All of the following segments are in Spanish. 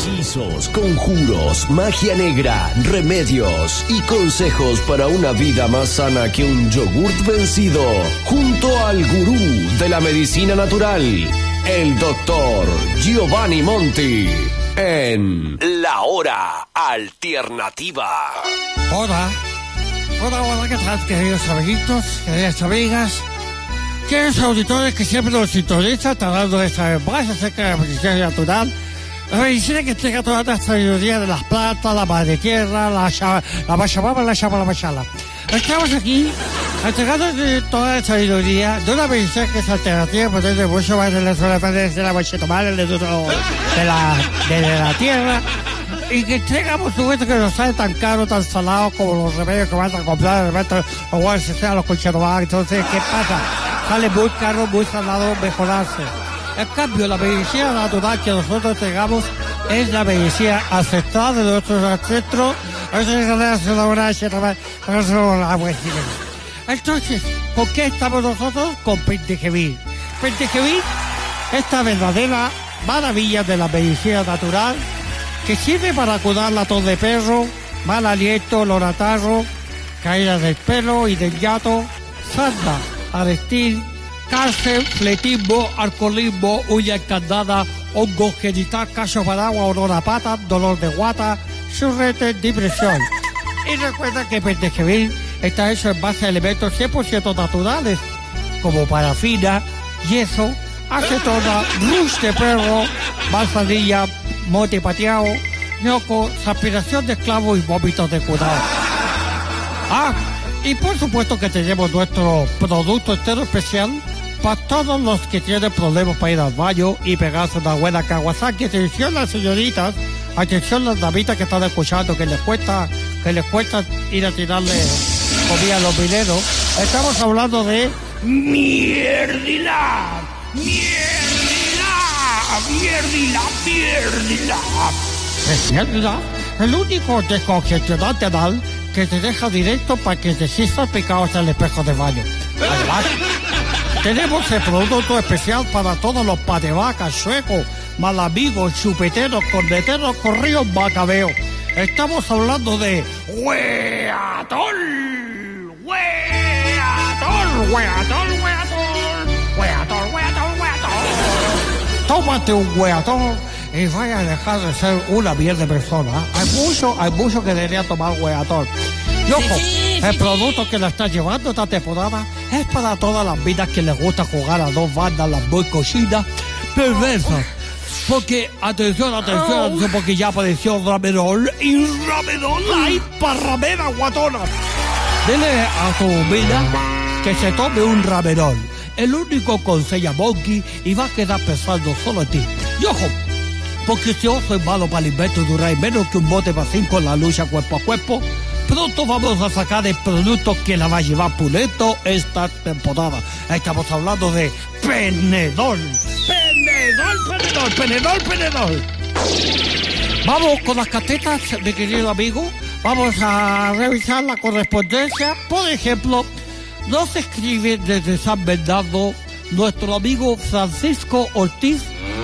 hechizos, conjuros, magia negra, remedios y consejos para una vida más sana que un yogurt vencido, junto al gurú de la medicina natural, el doctor Giovanni Monti, en La Hora Alternativa. Hola, ¿qué tal, queridos amiguitos, queridas amigas, queridos auditores que siempre nos sintonizan, hablando de esta vez más acerca de la medicina natural? La medicina que entrega toda la sabiduría de las plantas, la madre tierra, la machamama, la machala. Estamos aquí entregando toda la sabiduría de una medicina que es alternativa, porque es mucho más de la machetomana, de la tierra, y que entregamos un momento que nos sale tan caro, tan salado como los remedios que van a comprar, de repente los guardias los colchetomanes. Entonces, ¿qué pasa? Sale muy caro, muy salado mejorarse. En cambio, la medicina natural que nosotros entregamos es la medicina ancestral de nuestros ancestros. Entonces, ¿con qué estamos nosotros? Con Pentejevir. Pentejevir, esta verdadera maravilla de la medicina natural, que sirve para curar la tos de perro, mal aliento, loratarro, caídas del pelo y del llanto, sanda, arestil, cáncer, fletismo, alcoholismo, uña encandada, hongo genital, cacho paragua, olor a pata, dolor de guata, churrete, depresión. Y recuerda que Pentejevir está hecho en base a elementos 100% naturales, como parafina, yeso, acetona, rush de perro, manzanilla, mote pateado, ñoco, transpiración de esclavo y vómitos de cuidado. Y por supuesto que tenemos nuestro producto entero especial para todos los que tienen problemas para ir al baño y pegarse una buena Kawasaki. Atención las señoritas, atención las damitas que están escuchando, que les cuesta ir a tirarle comida a los mineros. Estamos hablando de mierdila. Es mierdila, el único descongestionante anal que te deja directo para que te sientas picado hasta el espejo de baño. Además, tenemos el producto especial para todos los patevacas, suecos, malamigos, chupeteros, corneteros, corridos, macabeos. Estamos hablando de Weatol. Tómate un Weatol y vaya a dejar de ser una mierda de persona. Hay mucho que debería tomar Weatol. Y ojo, el producto que la está llevando esta temporada es para todas las vidas que les gusta jugar a dos bandas, las muy cochinas, perversas. Porque, atención, porque ya apareció Ramerol y Ramerol hay para ramera guatona. Dile a tu vida que se tome un Ramerol, el único con sella monkey, y va a quedar pensando solo en ti. Y ojo, porque si yo soy malo para el invento, duráis menos que un bote para 5 en la lucha cuerpo a cuerpo. Pronto vamos a sacar el producto que la va a llevar Puleto esta temporada. Estamos hablando de Penedol. Penedol. Vamos con las catetas, mi querido amigo. Vamos a revisar la correspondencia. Por ejemplo, nos escribe desde San Bernardo nuestro amigo Francisco Ortiz,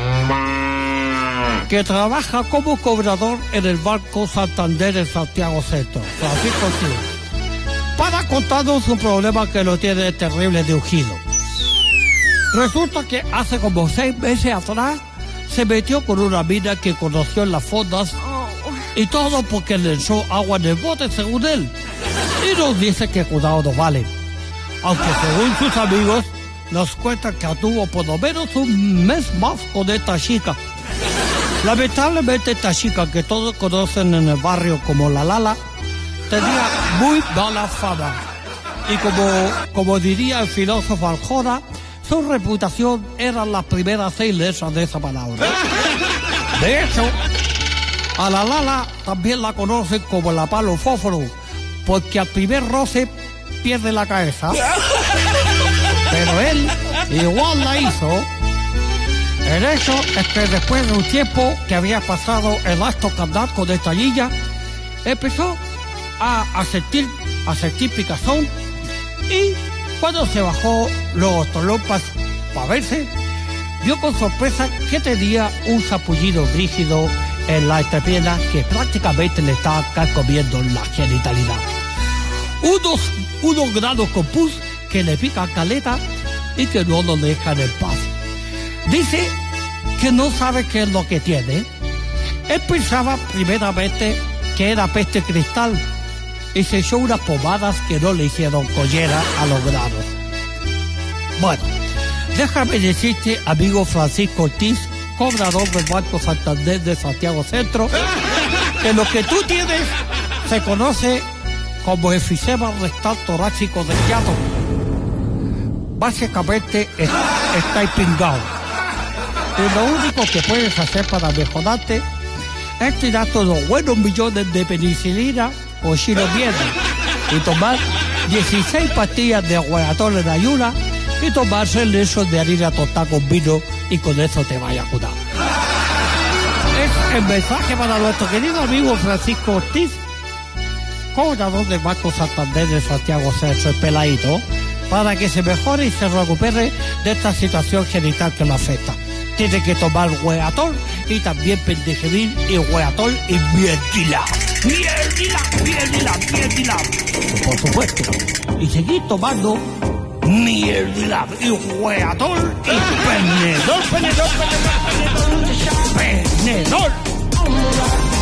que trabaja como cobrador en el Banco Santander en Santiago Centro. Francisco Ortiz, para contarnos un problema que lo tiene terrible de ungido. Resulta que hace como 6 meses atrás se metió con una mina que conoció en las fondas, y todo porque le echó agua en el bote, según él. Y nos dice que cuidado no vale. Aunque según sus amigos nos cuentan que tuvo por lo menos un mes más con esta chica. Lamentablemente esta chica, que todos conocen en el barrio como la Lala, tenía muy mala fama. Y como diría el filósofo Arjona, su reputación eran las primeras 6 letras de esa palabra. De hecho, a la Lala también la conocen como la palo fósforo, porque al primer roce pierde la cabeza. Pero él igual la hizo. El hecho es que después de un tiempo que había pasado el acto carnal con esta niña, empezó a sentir picazón, y cuando se bajó los tolompas para verse, vio con sorpresa que tenía un sapullido rígido en la entrepierna que prácticamente le está carcomiendo la genitalidad. Unos granos con pus que le pican caleta y que no lo dejan en paz. Dice que no sabe qué es lo que tiene. Él pensaba primeramente que era peste cristal y se echó unas pomadas que no le hicieron collera a los granos. Bueno, déjame decirte, amigo Francisco Ortiz, cobrador del Banco Santander de Santiago Centro, que lo que tú tienes se conoce como enfisema rectal torácico del llano. Básicamente está pingado. Y lo único que puedes hacer para mejorarte es tirarte unos buenos millones de penicilina o xilomierda y tomar 16 pastillas de guayatol en ayuna y tomarse el lecho de harina tostada con vino y con eso te vaya a curar. Es el mensaje para nuestro querido amigo Francisco Ortiz, cobrador del Banco Santander de Santiago Centro, el peladito, para que se mejore y se recupere de esta situación genital que lo afecta. Tiene que tomar guayatol y también pendejerín y guayatol y mierdila. Mierdila. Por supuesto. Y seguir tomando mierdila y guayatol y penedol.